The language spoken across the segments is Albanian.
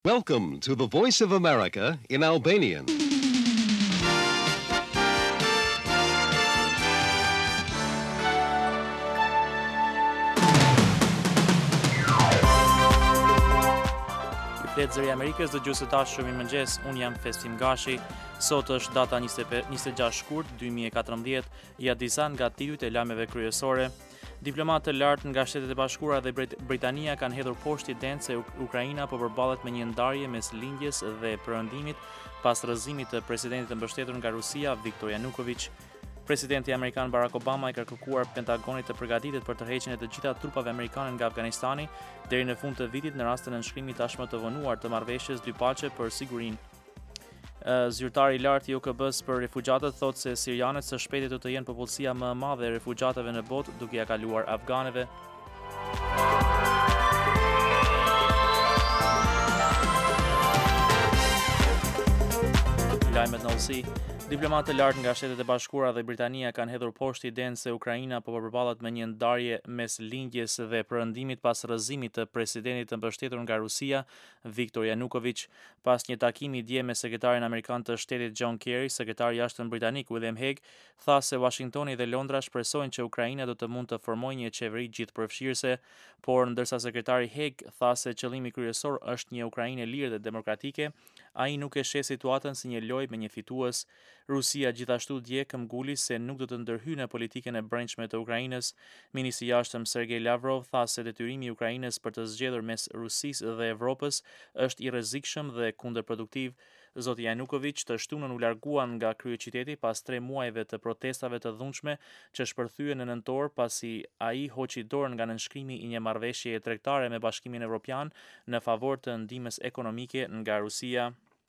Welcome to the Voice of America in Albanian. Fletë Zëri Amerikës, dëgjues të dashur, mirëmëngjes. Unë jam Festim Gashi. Sot është data 26 shkurt 2014. Ja disa nga titujt e lajmeve kryesore. Diplomatë të lartë nga Shtetet e Bashkuara dhe Britania kanë hedhur poshtë idenë se Ukraina po përballet me një ndarje mes lindjes dhe perëndimit pas rrëzimit të presidentit të mbështetur nga Rusia, Viktor Yanukovych. Presidenti amerikan Barack Obama i ka kërkuar Pentagonit të përgatitet për tërheqjen e të gjitha trupave amerikane nga Afganistani deri në fund të vitit në rast të nënshkrimit tashmë të vonuar të marrëveshjes dypaqe për sigurinë. Zyrtari i lartë i OKB-s për refugjatët thotë se sirianët së shpejti do të jenë popullsia më e madhe e refugjatëve në botë duke ia kaluar afganëve. Lajmet në Ulsi. Diplomatë të lartë nga Shtetet e Bashkuara dhe Britania kanë hedhur poshtë idenë se Ukraina po përballet me një ndarje mes lindjes dhe perëndimit pas rrëzimit të presidentit të mbështetur nga Rusia, Viktor Yanukovych. Pas një takimi dje me sekretarin amerikan të shtetit John Kerry, sekretari i jashtëm britanik William Hague tha se Washingtoni dhe Londra shpresojnë që Ukraina do të mund të formojë një qeveri gjithëpërfshirëse, por ndërsa sekretari Hague tha se qëllimi kryesor është një Ukrainë e lirë dhe demokratike, ai nuk e sheh situatën si një lojë me një fitues. Rusia gjithashtu dje këmbguli se nuk do të ndërhyjë në politikën e brendshme të Ukrainës. Ministri i jashtëm Sergej Lavrov tha se detyrimi i Ukrainës për të zgjedhur mes Rusisë dhe Evropës është i rrezikshëm dhe kundërproduktiv. Zoti Yanukovych të shtunën u larguan nga kryeqyteti pas 3 muajve të protestave të dhunshme që shpërthyen në nëntor pasi ai hoqi dorën nga nënshkrimi i një marrëveshjeje tregtare me Bashkimin Evropian në favor të ndihmës ekonomike nga Rusia.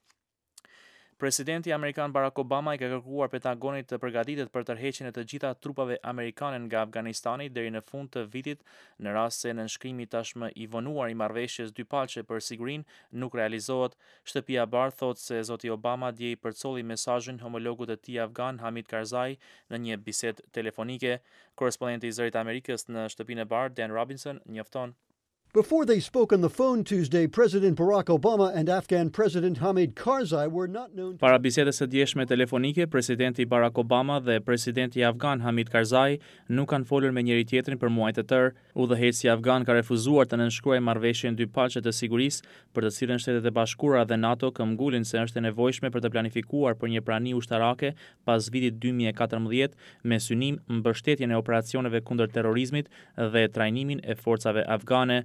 Presidenti amerikan Barack Obama i ka kërkuar Pentagonit të përgatitet për tërheqjen e të gjitha trupave amerikane nga Afganistani deri në fund të vitit, në rast se nënshkrimi tashmë i vonuar i marrëveshjes dypaqe për sigurinë nuk realizohet. Shtëpia e Bardhë thotë se zoti Obama dje i përcolli mesazhin homologut të tij afgan Hamid Karzai në një bisedë telefonike. Korrespondenti i Zërit Amerikës në Shtëpinë e Bardhë, Dan Robinson, njofton. Before they spoke on the phone Tuesday, President Barack Obama and Afghan President Hamid Karzai were not known to... Para bisedës së djeshme telefonike, presidenti Barack Obama dhe presidenti afgan Hamid Karzai nuk kanë folur me njëri tjetrin për muaj të tërë. Udhëheqësi afgan ka refuzuar të nënshkruajë marrëveshjen dypaqe të sigurisë, për të cilën Shtetet e Bashkuara dhe NATO këmbgulin se është e nevojshme për të planifikuar për një prani ushtarake pas vitit 2014 me synim mbështetjen e operacioneve kundër terrorizmit dhe trajnimin e forcave afgane.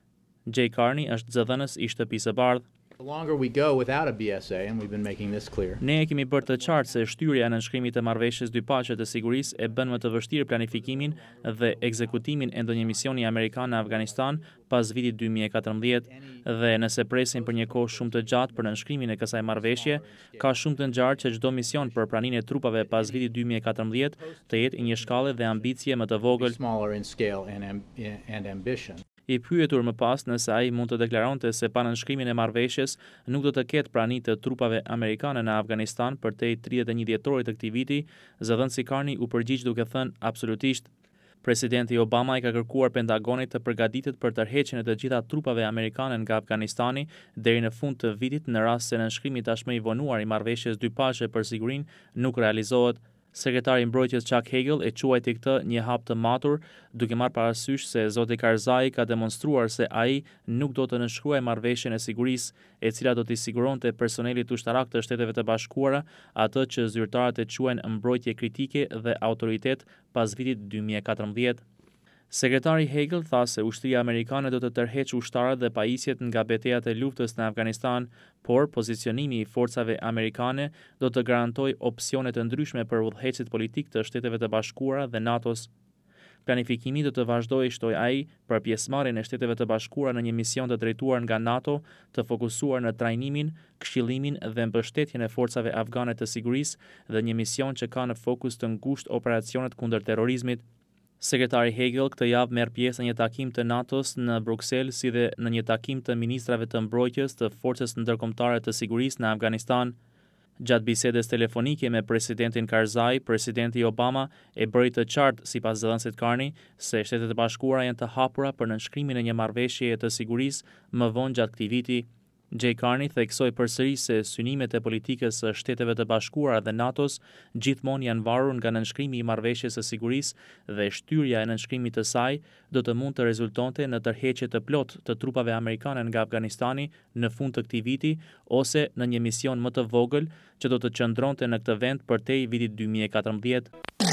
Jay Carney është zëdhënës i Shtëpisë së Bardhë. The longer we go without a BSA, and we've been making this clear. Ne kemi bërë të qartë se shtyria në nënshkrimit të marrëveshjes dypaqe të sigurisë e bën më të vështirë planifikimin dhe ekzekutimin e ndonjë misioni amerikan në Afganistan pas vitit 2014 dhe nëse presim për një kohë shumë të gjatë për nënshkrimin e kësaj marrëveshje, ka shumë të ngjarë që çdo mision për praninë e trupave pas vitit 2014 të jetë një shkallë dhe ambicie më të vogël. Smaller in scale and ambition. I pyetur më pas nëse ai mund të deklaronte se pa nënshkrimin e marrëveshjes nuk do të ketë prani të trupave amerikane në Afganistan përtej 31 dhjetorit të këtij viti, zëdhënësi Carney u përgjigj duke thënë absolutisht. Presidenti Obama i ka kërkuar Pentagonit të përgatitet për tërheqjen e të gjitha trupave amerikane nga Afganistani deri në fund të vitit në rast se nënshkrimi tashmë i vonuar i marrëveshjes dypaqe për sigurinë nuk realizohet. Sekretari i Mbrojtjes Chuck Hagel e quajti këtë një hap të matur, duke marrë parasysh se zoti Karzai ka demonstruar se ai nuk do të nënshkruajë marrëveshjen e sigurisë, e cila do t'i siguronte personelit ushtarak të Shteteve të Bashkuara atë që zyrtarët e quajnë mbrojtje kritike dhe autoritet pas vitit 2014. Sekretari Hagel tha se ushtria amerikane do të tërheqë ushtarët dhe pajisjet nga betejat e luftës në Afganistan, por pozicionimi i forcave amerikane do të garantojë opsione të ndryshme për udhëheqësit politik të Shteteve të Bashkuara dhe NATO-s. Planifikimi do të vazhdojë, shtoi ai, për pjesëmarrjen e Shteteve të Bashkuara në një mision të drejtuar nga NATO, të fokusuar në trajnimin, këshillimin dhe mbështetjen e forcave afgane të sigurisë dhe një mision që ka në fokus të ngushtë operacionet kundër terrorizmit. Sekretari Hagel këtë javë merr pjesë në një takim të NATO-s në Bruksel, si dhe në një takim të ministrave të mbrojtjes të Forcës Ndërkombëtare të Sigurisë në Afganistan. Gjatë bisedës telefonike me presidentin Karzai, presidenti Obama e bëri të qartë, sipas zëdhënësit Carney, se Shtetet e Bashkuara janë të hapura për nënshkrimin e një marrëveshjeje të sigurisë më vonë gjatë këtij viti. Jay Carney theksoi përsëri se synimet e politikës së Shteteve të Bashkuara dhe NATO-s gjithmonë janë varur nga nënshkrimi i Marrëveshjes së Sigurisë dhe shtyrja e nënshkrimit të saj do të mund të rezultonte në tërheqje të plotë të trupave amerikane nga Afganistani në fund të këtij viti ose në një mision më të vogël që do të qëndronte në këtë vend përtej vitit 2014.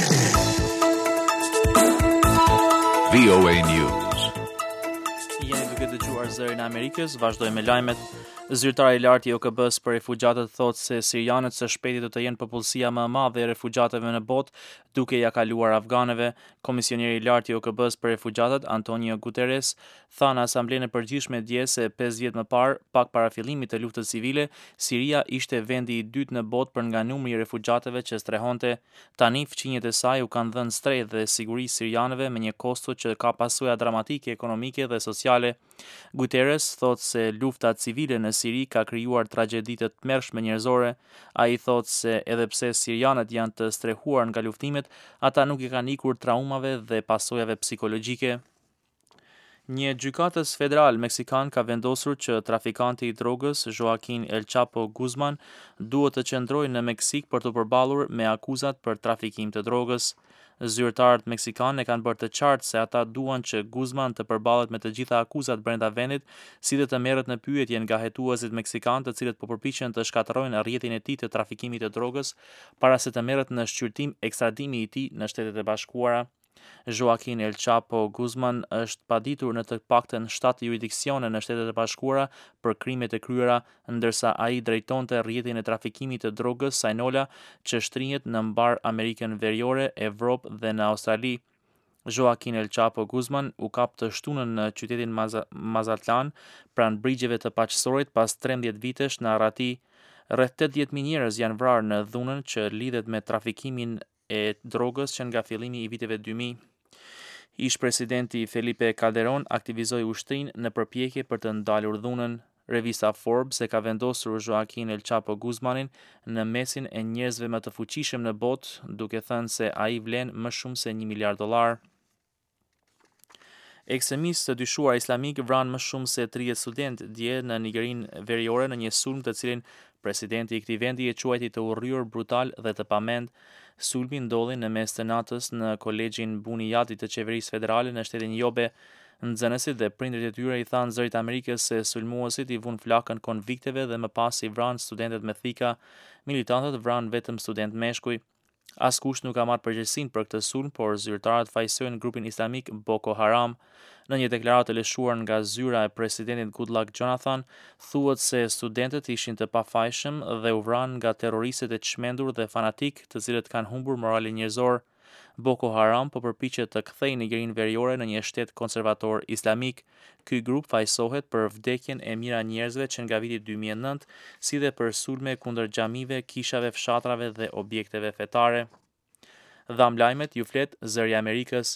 VOA News. Jeni duke dëgjuar Zërin e Amerikës, vazhdojmë me lajmet. Zyrtari i lartë i OKB-s për refugjatët thotë se sirianët së shpejti do të jenë popullsia më e madhe e refugjatëve në botë, duke ja kaluar afganëve. Komisioneri i lartë i OKB-s për refugjatët, Antonio Guterres, tha në Asamblenë e Përgjithshme dje se 5 vjet më parë, pak para fillimit të luftës civile, Siria ishte vendi i dytë në botë për nga numri i refugjatëve që strehonte. Tani fqinjet e saj u kanë dhënë strehë dhe siguri sirianëve me një kosto që ka pasoja dramatike ekonomike dhe sociale. Guterres thotë se lufta civile në Siri ka krijuar tragjedi të tmerrshme njerëzore. Ai thotë se edhe pse sirianët janë të strehuar nga luftimet, ata nuk i kanë ikur traumave dhe pasojave psikologjike. Një gjykatës federal meksikan ka vendosur që trafikanti i drogës Joaquin El Chapo Guzman duhet të qëndrojë në Meksik për të përballur me akuzat për trafikim të drogës. Zyrtarët meksikanë kanë bërë të qartë se ata duan që Guzman të përballet me të gjitha akuzat brenda vendit, si dhe të merret në pyetje nga hetuesit meksikanë të cilët po përpiqen të shkatërrojnë rrjetin e tij të trafikimit të drogës para se të merret në shqyrtim ekstradimi i tij në Shtetet e Bashkuara. Joaquin El Chapo Guzman është paditur në të paktën 7 juridiksione në Shtetet e Bashkuara për krimet e kryera, ndërsa ai drejtonte rrjetin e trafikimit të drogës Sinaloa që shtrihet në mbar Amerikën Veriore, Evropë dhe në Australi. Joaquin El Chapo Guzman u kap të shtunën në qytetin Mazatlan pranë brigjeve të paqësorit pas 13 vitesh në arrati. Rreth 80.000 njerëz janë vrarë në dhunën që lidhet me trafikimin e drogës që nga fillimi i viteve 2000. Ish-presidenti Felipe Calderon aktivizoi ushtrinë në përpjekje për të ndalur dhunën. Revista Forbes e ka vendosur Joaquin El Chapo Guzmanin në mesin e njerëzve më të fuqishëm në botë, duke thënë se ai vlen më shumë se $1 miliard. Ekstremistë të dyshuar islamik vranë më shumë se 30 studentë dje në Nigerinë Veriore në një sulm të cilin presidenti i këtij vendi e quajti të urryer, brutal dhe të pamend. Sulmi ndodhi në mes të natës në kolegjin Buniyadi të qeverisë federale në shtetin Yobe. Nxënësit dhe prindërit e tyre i thanë Zërit Amerikës se sulmuesit i vunë flakën konvikteve dhe më pas i vranë studentët me thika. Militantët vranë vetëm student meshkuj. Askush nuk ka marrë përgjegjësinë për këtë sulm, por zyrtarët fajsojnë grupin islamik Boko Haram. Në një deklaratë e lëshuar nga zyra e presidentit Goodluck Jonathan, thuhet se studentët ishin të pafajshëm dhe u vranë nga terroristët e çmendur dhe fanatik, të cilët kanë humbur moralin njerëzor. Boko Haram po përpiqet të kthejë Nigerinë Veriore në një shtet konservator islamik. Ky grup fajsohet për vdekjen e mijëra njerëzve që nga viti 2009, si dhe për sulme kundër xhamive, kishave, fshatrave dhe objekteve fetare. Dham lajmet ju flet Zëri i Amerikës.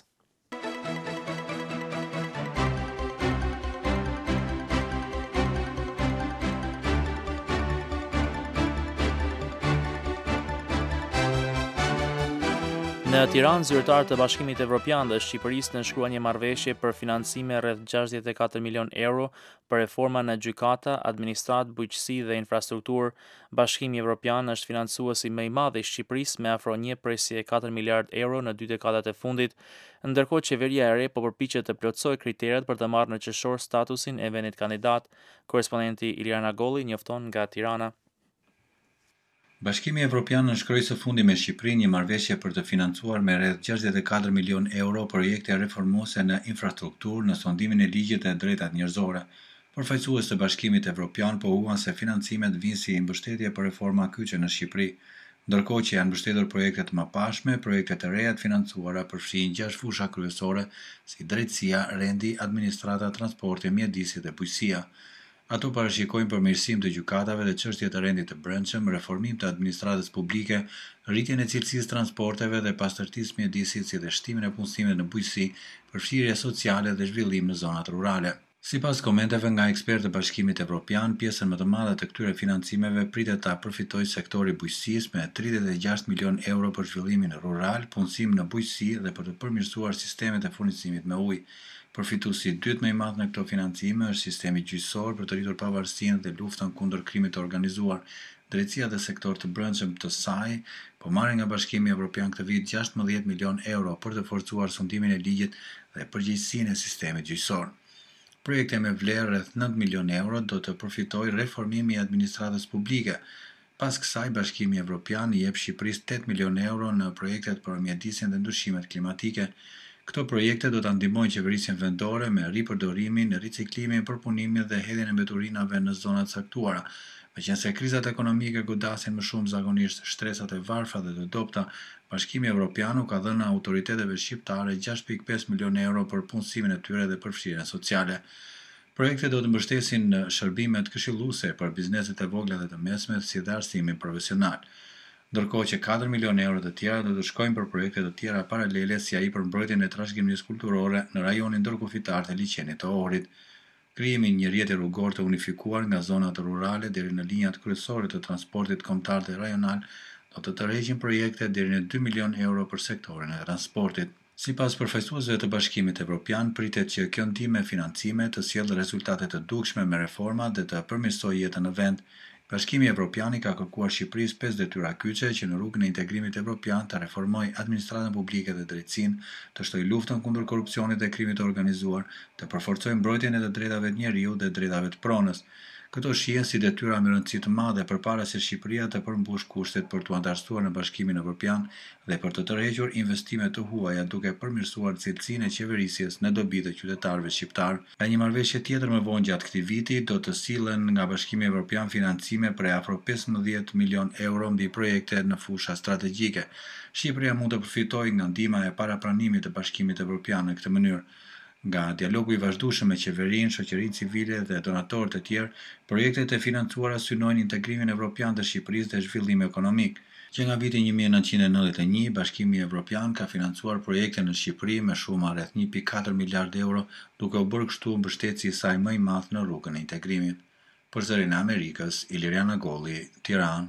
Në Tiranë, zyrtarët e Bashkimit Evropian dhe Shqipërisë nënshkruan një marrëveshje për financime rreth 64 milion euro për reforma në gjykata, administratë, bujqësi dhe infrastrukturë. Bashkimi Evropian është financuesi më i madh i Shqipërisë me afro 1.4 miliard euro në 2 dekadat e fundit, ndërkohë qeveria e re po përpiqet të plotësojë kriteret për të marrë në qershor statusin e vendit kandidat. Korrespondenti Iliana Golli njofton nga Tirana. Bashkimi Evropian nënshkroi së fundi me Shqipërinë një marrëveshje për të financuar me rreth 64 milion euro projekte reformuese në infrastrukturë në sondimin e ligjit e drejtat njerëzore. Përfaqësues të Bashkimit Evropian pohuan se financimet vijnë si mbështetje për reforma kyçe në Shqipëri, ndërkohë që janë mbështetur projekte të mëpashme, projektet e reja të financuara përfshijnë 6 fusha kryesore si drejtësia, rendi, administrata, transporti, mjedisi dhe bujqësia. Ato parashikojnë përmirësim të gjykatave dhe çështje të rendit të brendshëm, reformim të administratës publike, rritjen e cilësisë transporteve dhe pastërtisë mjedisit, si dhe shtimin e punësimit në bujqësi, përfshirje sociale dhe zhvillim në zonat rurale. Sipas komenteve nga ekspertë të Bashkimit Evropian, pjesën më të madhe të këtyre financimeve pritet ta përfitojë sektori bujqësisë me 36 milion euro për zhvillimin rural, punësim në bujqësi dhe për të përmirësuar sistemet e furnizimit me ujë. Përfituesi i dytë më i madh në këto financime është sistemi gjyqësor për të rritur pavarësinë dhe luftën kundër krimit të organizuar. Drejtësia dhe sektor të brendshëm të saj po marrin nga Bashkimi Evropian këtë vit 16 milion euro për të forcuar sundimin e ligjit dhe përgjegjësinë e sistemit gjyqësor. Projekte me vlerë rreth 9 milion euro do të përfitojë reformimi i administratës publike. Pas kësaj, Bashkimi Evropian i jep Shqipërisë 8 milion euro në projektet për mjedisjen dhe ndryshimet klimatike. Këto projekte do ta ndihmojnë qeverisjen vendore me ripërdorimin, riciklimin, përpunimin dhe hedhjen e mbeturinave në zonat caktuara. Meqense krizat ekonomike godasin më shumë zakonisht shtresat e varfra dhe të dobta, Bashkimi Evropian ka dhënë autoriteteve shqiptare 6.5 milion euro për punësimin e tyre dhe përfshirjen sociale. Projektet do të mbështesin në shërbimet këshilluese për bizneset e vogla dhe të mesme, si dhe arsimin profesional. Ndërkohë që 4 milion euro të tjera do të shkojnë për projekte të tjera paralele si ai për mbrojtjen e trashëgimisë kulturore në rajonin ndërkufitar të liçenit të Ohrit. Krijimi i një rrjeti rrugor të unifikuar nga zonat rurale deri në linjat kryesore të transportit kombëtar dhe rajonal do të tërheqin projekte deri në 2 milion euro për sektorin e transportit. Sipas përfaqësuesve të Bashkimit Evropian, pritet që kjo ndihmë e financime të sjellë rezultate të dukshme me reforma dhe të përmirësojë jetën në vend. Bashkimi Evropian ka kërkuar Shqipërisë 5 detyra kyçe që në rrugën e integrimit evropian të reformojë administratën publike dhe drejtësinë, të shtojë luftën kundër korrupsionit dhe krimit të organizuar, të përforcojë mbrojtjen e të drejtave të njeriut dhe drejtave të pronës. Këto shihen si detyra me rëndësi të madhe përpara se Shqipëria të përmbush kushtet për t'u antarësuar në Bashkimin Evropian dhe për të tërhequr investimet të huaja duke përmirësuar cilësinë e qeverisjes në dobi të qytetarëve shqiptar. Nga një marrëveshje tjetër më vonë gjatë këtij viti do të sillen nga Bashkimi Evropian financime për afro 15 milion euro mbi projekte në fusha strategjike. Shqipëria mund të përfitojë nga ndihma e parapranimit të Bashkimit Evropian në këtë mënyrë. Nga dialogu i vazhdueshëm me qeverinë, shoqërinë civile dhe donatorët e tjerë, projektet e financuara synojnë integrimin evropian të Shqipërisë dhe zhvillim ekonomik. Që nga viti 1991, Bashkimi Evropian ka financuar projekte në Shqipëri me shuma rreth 1.4 miliard euro, duke u bërë kështu mbështetësi i saj më i madh në rrugën e integrimit. Për Zërin e Amerikës, Iliriana Golli, Tiranë.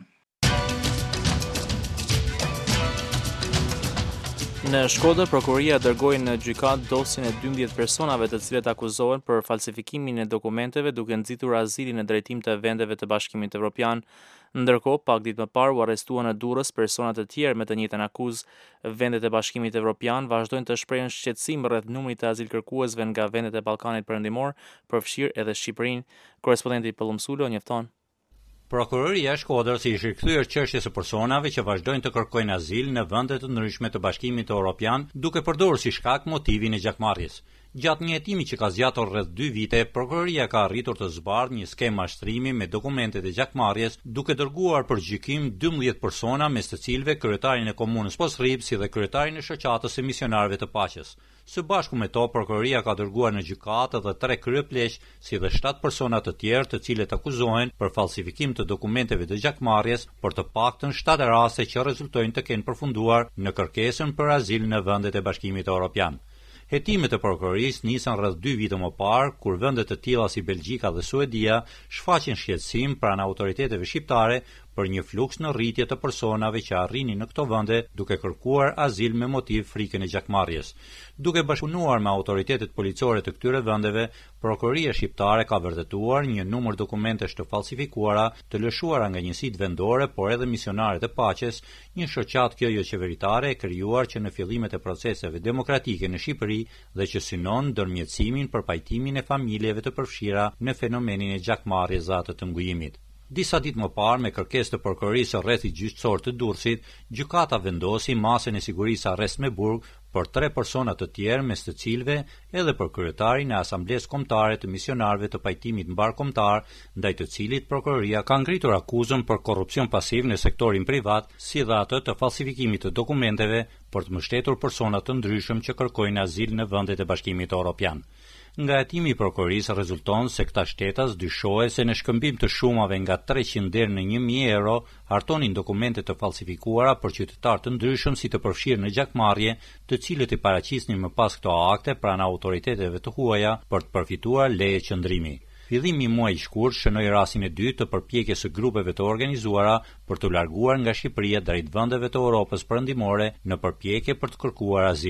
Në Shkodër, prokuroria dërgoi në gjykat dosjen e 12 personave të cilët akuzohen për falsifikimin e dokumenteve duke nxitur azilin në drejtim të vendeve të Bashkimit Evropian. Ndërkohë, pak ditë më parë u arrestuan në Durrës persona të tjerë me të njëjtën akuzë. Vendet e Bashkimit Evropian vazhdojnë të shprehin shqetësim rreth numrit të azilkërkuesve nga vendet e Ballkanit Perëndimor, përfshirë edhe Shqipërinë. Korrespondenti Pëllum Sulo njofton. Prokuroria e Shkodrës i rikthyer çështjes së personave që vazhdojnë të kërkojnë azil në vende të ndryshme të Bashkimit Evropian, duke përdorur si shkak motivin e gjakmarrjes. Gjatë një hetimi që ka zgjatur rreth 2 vite, prokuroria ka arritur të zbardhë një skemë mashtrimi me dokumentet e gjakmarrjes, duke dërguar për gjykim 12 persona, mes të cilëve kryetarin e komunës Posrrib si dhe kryetarin e shoqatës së misionarëve të paqes. Së bashku me to, prokuroria ka dërguar në gjykatë edhe 3 kryepleq, si dhe 7 persona të tjerë të cilët akuzohen për falsifikim të dokumenteve të gjakmarrjes, por të paktën 7 raste që rezultojnë të kenë përfunduar në kërkesën për azil në vendet e Bashkimit Evropian. Hetimet e prokurorisë nisën rreth 2 vite më parë, kur vende të tilla si Belgjika dhe Suedia shfaqin shqetësim pranë autoriteteve shqiptare për një fluks në rritje të personave që arrinin në këto vende duke kërkuar azil me motiv frikën e gjakmarrjes. Duke bashkëpunuar me autoritetet policore të këtyre vendeve, prokuroria shqiptare ka vërtetuar një numër dokumentesh të falsifikuara, të lëshuara nga njësitë vendore, por edhe misionarët e paqes, një shoqatë kjo jo qeveritare e krijuar që në fillimet e proceseve demokratike në Shqipëri dhe që synon ndërmjetësimin për pajtimin e familjeve të përfshira në fenomenin e gjakmarrjes atë të ngujimit. Disa ditë më parë, me kërkesë të prokurorisë së rrethit gjyqësor të Durrësit, gjykata vendosi masën e sigurisë arrest me burg për 3 persona të tjerë, mes të cilëve edhe për kryetarin e Asamblesë Kombëtare të Misionarëve të Pajtimit Mbarkombëtar, ndaj të cilit prokuroria ka ngritur akuzën për korrupsion pasiv në sektorin privat, si dhe atë të falsifikimit të dokumenteve për të mbështetur persona të ndryshëm që kërkojnë azil në vendet e Bashkimit Evropian. Nga hetimi i prokurorisë rezulton se këta shtetas dyshohet se në shkëmbim të shumave nga 300 deri në 1000 euro hartonin dokumente të falsifikuara për qytetarë të ndryshëm si të përfshirë në gjakmarrje, të cilët i paraqisnin më pas këto akte pranë autoriteteve të huaja për të përfituar leje qëndrimi. Fillimi i muajit shkurt shënoi rastin e dytë të përpjekjes së grupeve të organizuara për të larguar nga Shqipëria drejt vendeve të Europës Perëndimore në përpjekje për të kërkuar azil.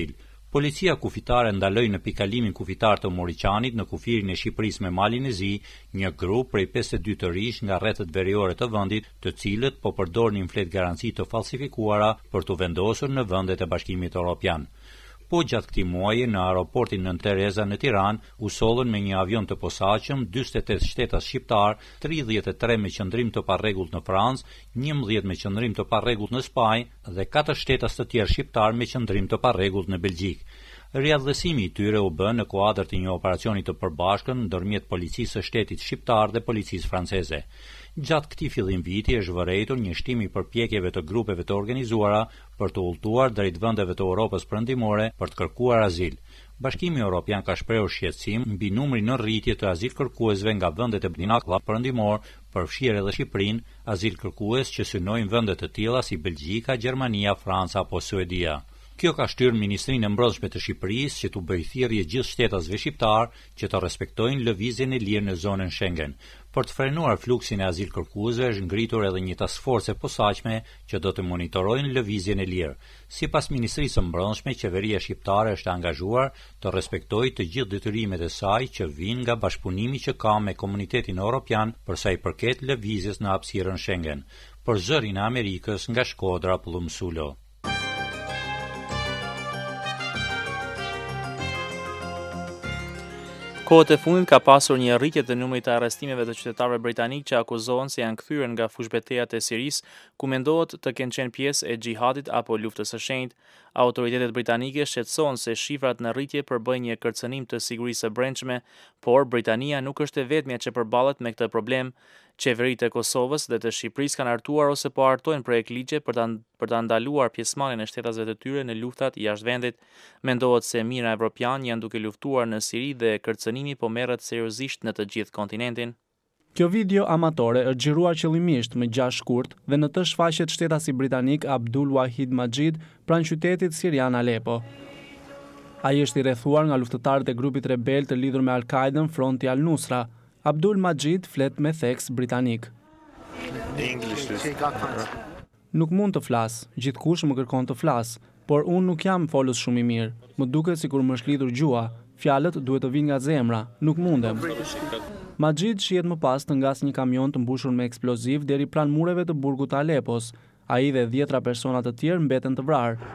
Policia kufitare ndaloi në pikalimin kufitar të Moriçanit në kufirin e Shqipërisë me malin e zi një grup prej 52 të rish nga rrethet veriore të vendit, të cilët po përdornin flet garanci të falsifikuara për të vendosur në vendet e Bashkimit Evropian. Po gjatë këtij muaji në aeroportin Nën Tereza në Tiranë u sollën me një avion të posaçëm 48 shtetas shqiptar, 33 me qëndrim të parregullt në Francë, 11 me qëndrim të parregullt në Spanjë dhe 4 shtetas të tjerë shqiptar me qëndrim të parregullt në Belgjik. Riadhësimi i tyre u bë në kuadër të një operacioni të përbashkët ndërmjet policisë së shtetit shqiptar dhe policisë franceze. Gjatë këtij fillim viti është vërejtur një shtim i përpjekjeve të grupeve të organizuara për të udhëtuar drejt vendeve të Europës Perëndimore për të kërkuar azil. Bashkimi Evropian ka shprehur shqetësim mbi numrin në rritje të azil kërkuesve nga vendet e Ballkanit Perëndimor, përfshirë edhe Shqipërinë, azil kërkues që synojnë vende të tilla si Belgjika, Gjermania, Franca apo Suedia. Kjo ka shtyrë Ministrinë e Mbrojtshme të Shqipërisë që t'u bëjë thirrje gjithë shtetasve shqiptar që të respektojnë lëvizjen e lirë në zonën Schengen. Për të frenuar fluksin e azil kërkuesve është ngritur edhe një task force e posaçme që do të monitorojnë lëvizjen e lirë. Sipas Ministrisë së Mbrojtshme, qeveria shqiptare është angazhuar të respektojë të gjithë detyrimet e saj që vijnë nga bashkëpunimi që ka me komunitetin evropian për sa i përket lëvizjes në hapësirën Schengen. Për Zërin e Amerikës nga Shkodra, Plumë Sulo. Kohët e fundit ka pasur një rritje të numrit të arrestimeve të qytetarëve britanik që akuzohen se janë kthyer nga fushbetejat e Sirisë, ku mendohet të kenë qenë pjesë e xhihadit apo luftës së shenjtë. Autoritetet britanike shqetësohen se shifrat në rritje përbëjnë një kërcënim të sigurisë së brendshme, por Britania nuk është e vetmja që përballet me këtë problem. Qeveritë e Kosovës dhe të Shqipërisë kanë hartuar ose po hartojnë projekt ligje për ta ndaluar pjesëmarrjen e shtetasve të tyre në luftat jashtë vendit. Mendohet se mijëra evropianë janë duke luftuar në Siri dhe kërcënimi po merret seriozisht në të gjithë kontinentin. Kjo video amatore është xhiruar qëllimisht me 6 shkurt dhe në të shfaqet shtetasi britanik Abdul Wahid Majid pranë qytetit sirian Aleppo. Ai është i rrethuar nga luftëtarët e grupit rebel të lidhur me Al-Qaiden Fronti Al-Nusra. Abdul Majid flet me theks britanik. Nuk mund të flas, gjithkush më kërkon të flas, por unë nuk jam folës shumë i mirë. Më duket sikur më është lidhur gjua, fjalët duhet të vinë nga zemra, nuk mundem. Majid shihet më pas të ngas një kamion të mbushur me eksploziv deri pranë mureve të burgut të Aleppos. Ai dhe 10 persona të tjerë mbeten të vrarë.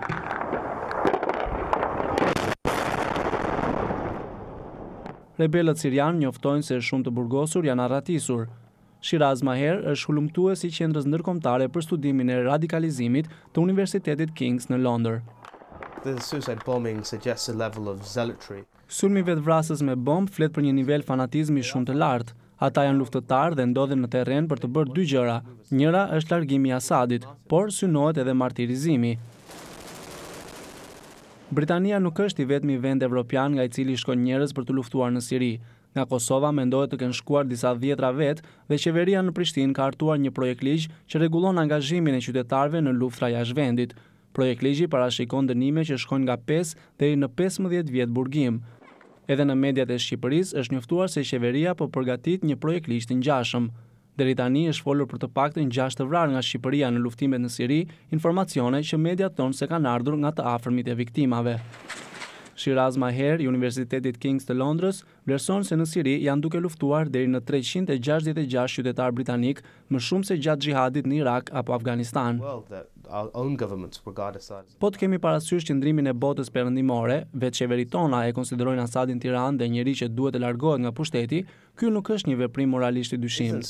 Rebelët sirianë njoftojnë se shumë të burgosur janë arratisur. Shiraz Maher është hulumtues i qendrës ndërkombëtare për studimin e radikalizimit të Universitetit King's në Londër. Sulmi vetvrasës me bombë flet për një nivel fanatizmi shumë të lartë. Ata janë luftëtarë dhe ndodhen në terren për të bërë 2 gjëra. Njëra është largimi i Asadit, por synohet edhe martirizimi. Britania nuk është i vetmi vend evropian nga i cili shkojnë njerëz për të luftuar në Siri. Nga Kosova mendohet të kenë shkuar disa dhjetra vetë dhe qeveria në Prishtinë ka hartuar një projekt ligj që rregullon angazhimin e qytetarëve në luftra jashtë vendit. Projekt ligji parashikon dënime që shkojnë nga 5 deri në 15 vjet burgim. Edhe në mediat e Shqipërisë është njoftuar se qeveria po përgatit një projekt ligj të ngjashëm. Deri tani është folur për të paktën 6 të vrarë nga Shqipëria në luftimet në Siri, informacione që mediat thonë se kanë ardhur nga të afërmit e viktimave. Shiraz Maher i Universitetit King's të Londrës vlerëson se në Siri janë duke luftuar deri në 366 qytetar britanik, më shumë se gjatë xhihadit në Irak apo Afganistan. Po të kemi parasysh qëndrimin e botës perëndimore, vetë qeverit tona e konsiderojnë Asadin tiranë dhe njeri që duhet të largohet nga pushteti, ky nuk është një veprim moralisht i dyshim.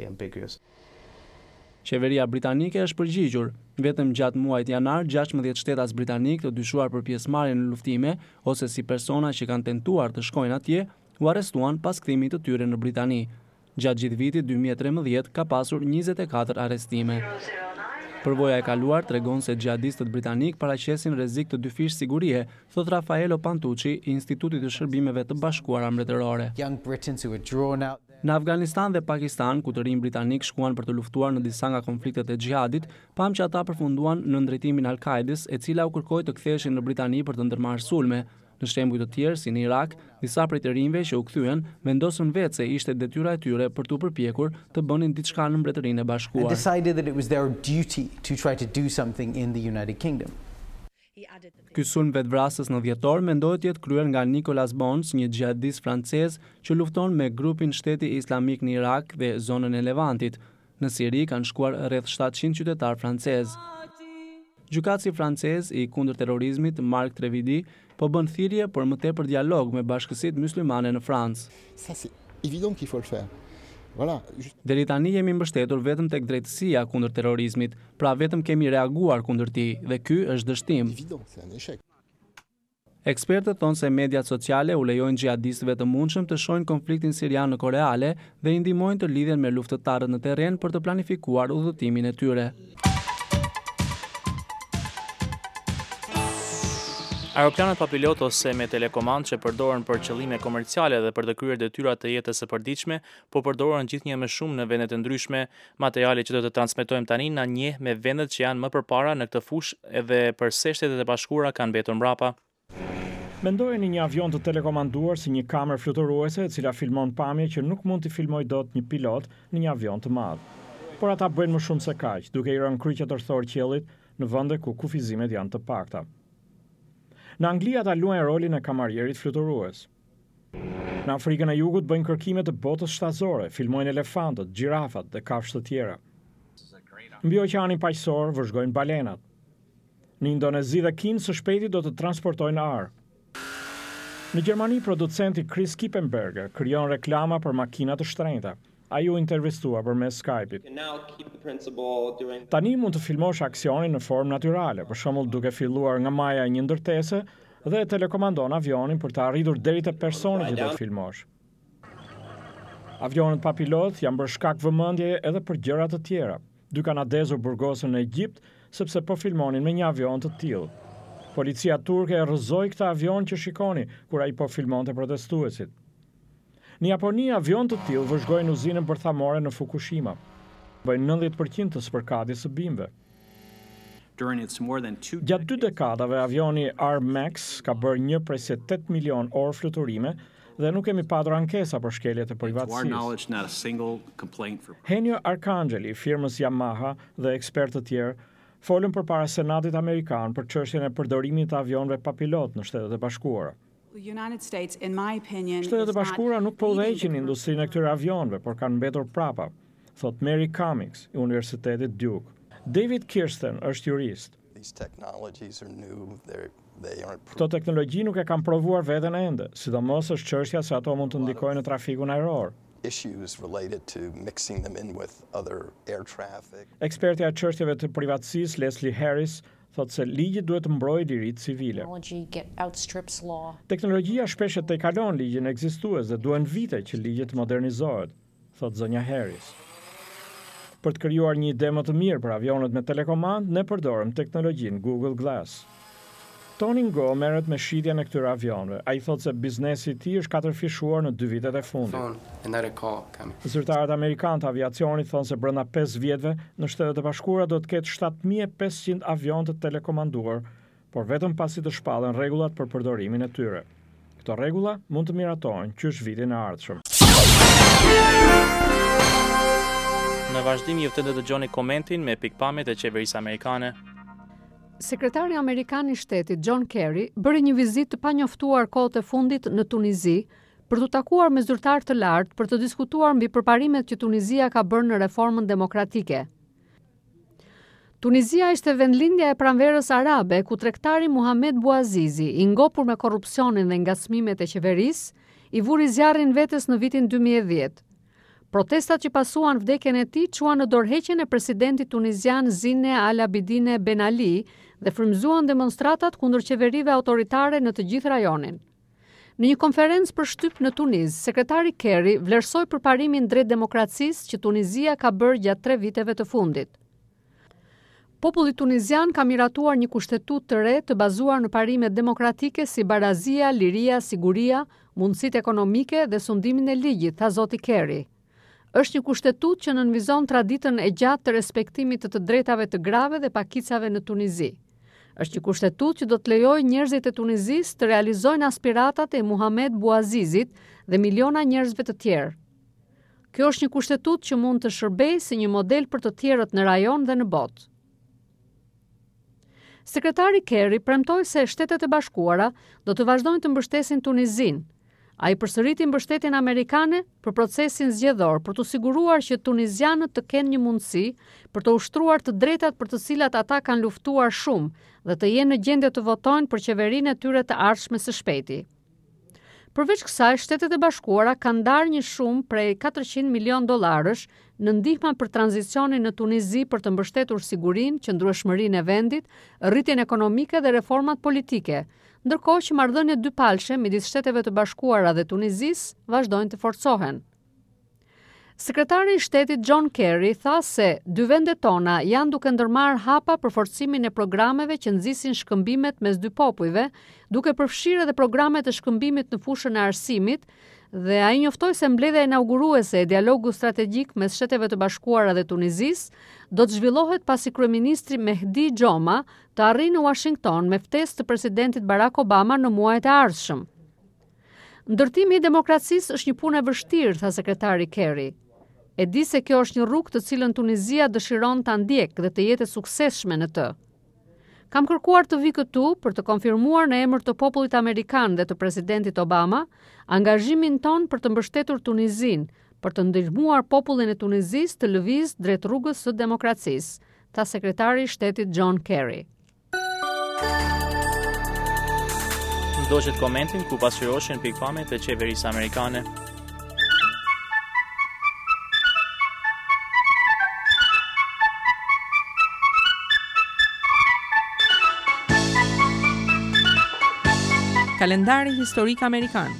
Qeveria britanike është përgjigjur. Vetëm gjatë muajit janar, 16 shtetas britanik të dyshuar për pjesëmarrje në luftime ose si persona që kanë tentuar të shkojnë atje, u arrestuan pas kthimit të tyre në Britani. Gjatë gjithë vitit 2013 ka pasur 24 arrestime. Përvoja e kaluar tregon se xhihadistët britanik paraqesin rrezik të dyfish sigurie, thot Raffaello Pantucci i Institutit të Shërbimeve të Bashkuara Mbretërore. Në Afganistan dhe Pakistan, ku të rinj britanik shkuan për të luftuar në disa nga konfliktet e xhihadit, pam që ata përfunduan në ndrejtimin Al-Qaidës, e cila u kërkoi të ktheheshin në Britani për të ndërmarrë sulme. Në shembuj të tjerë, si në Irak, disa prej të rinjve që u kthyen vendosën vetë se ishte detyra e tyre për të përpjekur të bënin diçka në Mbretërinë e Bashkuar. Ky sulm vetvrasës në dhjetor mendohet të jetë kryer nga Nicolas Bons, një xhihadist francez që lufton me grupin Shteti Islamik në Irak dhe zonën e Levantit. Në Siri kanë shkuar rreth 700 qytetar francez. Gjykatësi francez i kundër terrorizmit Marc Trevidi po bën thirrje për më tepër dialog me bashkësitë myslimane në Francë. Ça c'est évident qu'il faut le faire. Voilà. Deri tani jemi mbështetur vetëm tek drejtësia kundër terrorizmit, pra vetëm kemi reaguar kundër tij dhe ky është dështim. Évident, c'est un échec. Ekspertët thonë se mediat sociale u lejojnë xhihadistëve të mundshëm të shohin konfliktin sirian në Koreale dhe i ndihmojnë të lidhen me luftëtarët në terren për të planifikuar udhëtimin e tyre. Aeroplanët pa pilot ose me telekomandë që përdoren për qëllime komerciale dhe për të kryer detyrat të jetës së përditshme, po përdoren gjithnjë më shumë në vende të ndryshme. Materiali që do të transmetojmë tani na njeh me vendet që janë më përpara në këtë fushë edhe pse Shtetet e Bashkuara kanë mbetur mbrapa. Mendojeni një avion të telekomanduar si një kamerë fluturuese e cila filmon pamje që nuk mund t'i filmojë dot një pilot në një avion të madh. Por ata bëjnë më shumë se kaq, duke i rënë kryqet dorthor qiellit në vende ku kufizimet janë të pakta. Në Angli ata luajnë rolin e kamarierit fluturues. Në Afrikën e Jugut bëjnë kërkime të botës shtatësore, filmojnë elefantët, gjirafat dhe kafshë të tjera. Mbi oqeanin paqësor vëzhgojnë balenat. Në Indonezi dhe Kinë së shpejti do të transportojnë ar. Në Gjermani producenti Chris Kippenberger krijon reklama për makina të shtrenjta. Ai u intervistua përmes Skype-it. Tani mund të filmosh aksionin në formë natyrale, për shembull duke filluar nga maja e një ndërtese dhe telekomandon avionin për të arritur deri te personi që do të filmosh. Avionet pa pilot janë bërë shkak vëmendjeje edhe për gjëra të tjera. 2 kanadezë burgosën në Egjipt sepse po filmonin me një avion të tillë. Policia turke e rrëzoi këtë avion që shikoni kur ai po filmonte protestuesit. Në Japoni, avion të tillë vëzhgojnë uzinën bërthamore në Fukushima. Bëjnë 90% të spërkatjes së bimëve. Gjatë 2 dekadave, avioni R-Max ka bërë 1/8 milion orë fluturime dhe nuk kemi patur ankesa për shkeljet e privatësisë. Henio Arcangeli, firmës Yamaha dhe ekspertë të tjerë, folën përpara Senatit Amerikan për çështjen e përdorimit të avionëve pa pilot në Shtetet e Bashkuara. Shtetet e Bashkuara nuk po udhëheqin industrinë e këtyre avionëve, por kanë mbetur prapa, thot Mary Cummings i Universitetit Duke. David Kirsten është jurist. Këto teknologji nuk e kanë provuar veten ende, sidomos është çështja se ato mund të ndikojnë në trafikun ajror. Ekspertja e çështjeve të privatësisë Leslie Harris thotë se ligji duhet të mbrojë liritë civile. Teknologjia shpesh e tejkalon ligjin ekzistues dhe duhen vite që ligji të modernizohet, thotë zonja Harris. Për të krijuar një ide më të mirë për avionet me telekomandë, ne përdorëm teknologjinë Google Glass. Tony Ngo merret me shitjen e këtyre avionëve. Ai thotë se biznesi i tij është katërfishuar në 2 vitet e fundit. Zyrtarët amerikanë të aviacionit thonë se brenda 5 vjetëve në Shtetet e Bashkuara do të ketë 7500 avion të telekomanduar, por vetëm pasi të shpallen rregullat për përdorimin e tyre. Këto rregulla mund të miratohen qysh vitin e ardhshëm. Në vazhdim ju të dëgjoni komentin me pikpamjet e qeverisë amerikane. Sekretari Amerikan i Shtetit John Kerry bëri një vizitë të panjoftuar kohët e fundit në Tunizi për të takuar me zyrtarë të lartë për të diskutuar mbi përparimet që Tunizia ka bërë në reformën demokratike. Tunizia ishte vendlindja e pranverës arabe ku tregtari Muhamed Bouazizi, i ngopur me korrupsionin dhe ngacmimet e qeverisë, i vuri zjarrin vetes në vitin 2010. Protestat që pasuan vdekjen e tij çuan në dorëheqjen e presidentit tunizian Zine Al Abidine Ben Ali dhe frymëzuan demonstratat kundër qeverive autoritare në të gjithë rajonin. Në një konferencë për shtyp në Tuniz, sekretari Kerry vlerësoi përparimin drejt demokracisë që Tunizia ka bërë gjatë 3 viteve të fundit. Populli tunizian ka miratuar një kushtetut të re të bazuar në parimet demokratike si barazia, liria, siguria, mundësitë ekonomike dhe sundimin e ligjit, tha zoti Kerry. Është një kushtetut që nënvizon traditën e gjatë të respektimit të drejtave të grave dhe pakicave në Tunizi. Është një kushtetut që do të lejojë njerëzit e Tunizis të realizojnë aspiratat e Muhamed Bouazizit dhe miliona njerëzve të tjerë. Kjo është një kushtetut që mund të shërbejë si një model për të tjerët në rajon dhe në botë. Sekretari Kerry premtoi se Shtetet e Bashkuara do të vazhdojnë të mbështesin Tunizin. Ai përsëriti mbështetjen amerikane për procesin zgjedhor për të siguruar që tunizianët të kenë një mundësi për të ushtruar të drejtat për të cilat ata kanë luftuar shumë dhe të jenë në gjendje të votojnë për qeverinë e tyre të ardhshme së shpejti. Përveç kësaj, Shtetet e Bashkuara kanë ndarë një shumë prej $400 milion në ndihma për tranzicionin në Tunizi për të mbështetur sigurinë, qëndrueshmërinë e vendit, rritjen ekonomike dhe reformat politike, ndërkohë që marrëdhëniet dypalshe midis Shteteve të Bashkuara dhe Tunizisë vazhdojnë të forcohen. Sekretari i Shtetit John Kerry tha se dy vendet tona janë duke ndërmarrë hapa për forcimin e programeve që nxisin shkëmbimet mes dy popujve, duke përfshirë edhe programet e shkëmbimit në fushën e arsimit, dhe ai njoftoi se mbledhja inauguruese e dialogut strategjik mes Shteteve të Bashkuara dhe Tunizisë do të zhvillohet pasi kryeministri Mehdi Gjoma të arrijë në Washington me ftesë të presidentit Barack Obama në muajt e ardhshëm. Ndërtimi i demokracisë është një punë e vështirë, tha sekretari Kerry. E di se kjo është një rrugë të cilën Tunizia dëshiron ta ndjekë dhe të jetë e suksesshme në të. Kam kërkuar të vi këtu për të konfirmuar në emër të popullit amerikan dhe të presidentit Obama angazhimin ton për të mbështetur Tunizin, për të ndihmuar popullin e Tunizisë të lëvizë drejt rrugës së demokracisë, tha sekretari i Shtetit John Kerry. Ndoqet komentin ku pasqyroshin pikpamjet e qeverisë amerikane. Kalendari historik amerikan.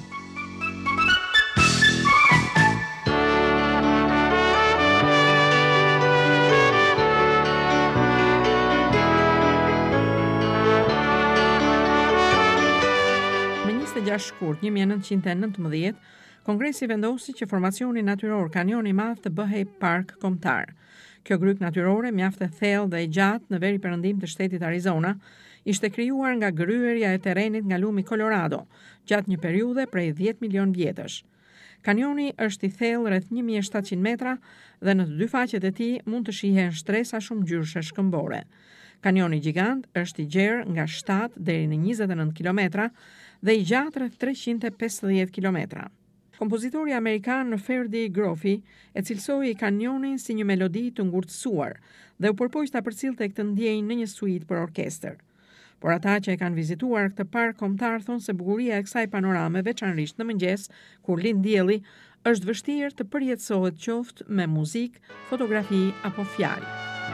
Me 26 shkurt 1919, Kongresi vendosi që formacioni natyror Kanjoni i Madh të bëhej park kombëtar. Kjo gryk natyrore mjaft e thellë dhe e gjatë në veri perëndim të shtetit Arizona ishte krijuar nga gryerja e terrenit nga lumi Colorado gjatë një periudhe prej 10 milion vjetësh. Kanjoni është i thellë rreth 1700 metra dhe në të dy faqet e tij mund të shihen shtresa shumë ngjyrshe shkëmbore. Kanjoni gjigant është i gjerë nga 7 deri në 29 kilometra dhe i gjatë rreth 350 kilometra. Kompozitori amerikan Ferdy Grofi e cilsoi kanjonin si një melodi të ngurtësuar dhe u përpoq ta përcillte këtë ndjenjë në një suite për orkestër. Por ata që e kanë vizituar këtë park kombëtar thonë se bukuria e kësaj panorame, veçanërisht në mëngjes, kur lind dielli, është vështirë të përjetësohet qoftë me muzikë, fotografi apo fjalë.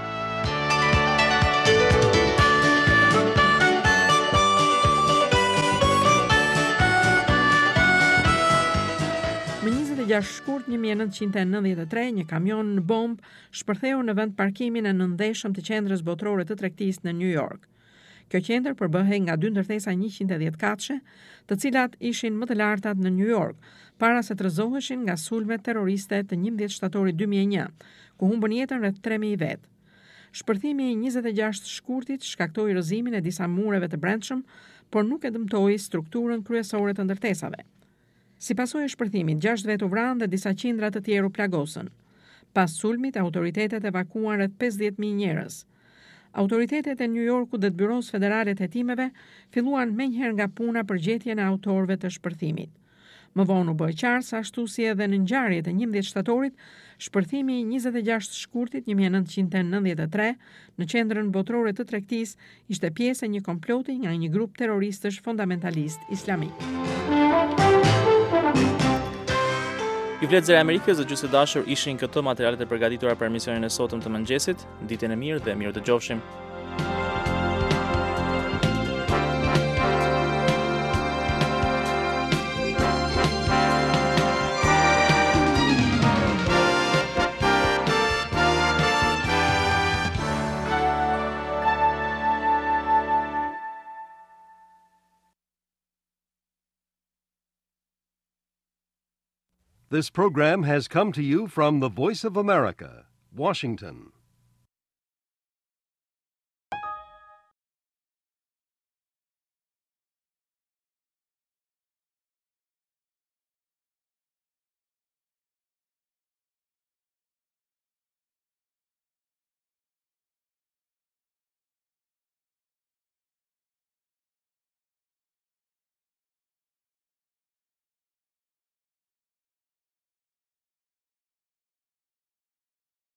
Më 26 shkurt 1993, një kamion në bombë shpërtheu në vend parkimin e nëndeshëm të qendrës botërore të tregtisë në New York. Kjo qendër përbëhej nga dy ndërtesa 110 katëshe, të cilat ishin më të lartat në New York, para se të rrëzoheshin nga sulmet terroriste të 11 shtatorit 2001, ku humbën jetën rreth 3000 vet. Shpërthimi i 26 shkurtit shkaktoi rrëzimin e disa mureve të brendshëm, por nuk e dëmtoi strukturën kryesore të ndërtesave. Si pasojë e shpërthimit, 6 vet u vranë dhe disa qindra të tjerë u plagosën. Pas sulmit, autoritetet evakuan rreth 50.000 njerëz. Autoritetet e New Yorkut dhe të Byros Federale të Hetimeve filluan menjëherë nga puna për gjetjen e autorëve të shpërthimit. Më vonë u bë qartë se ashtu si edhe në ngjarjet e 11 shtatorit, shpërthimi i 26 shkurtit 1993 në qendrën botërore të tregtisë ishte pjesë e një komploti nga një grup terroristësh fundamentalist islamik. Ju flet Zëri Amerikës dhe gjysmë dashur, ishin këto materialet e përgatitura për emisionin e sotëm të mëngjesit. Ditën e mirë dhe mirë dëgjofshim. This program has come to you from the Voice of America, Washington.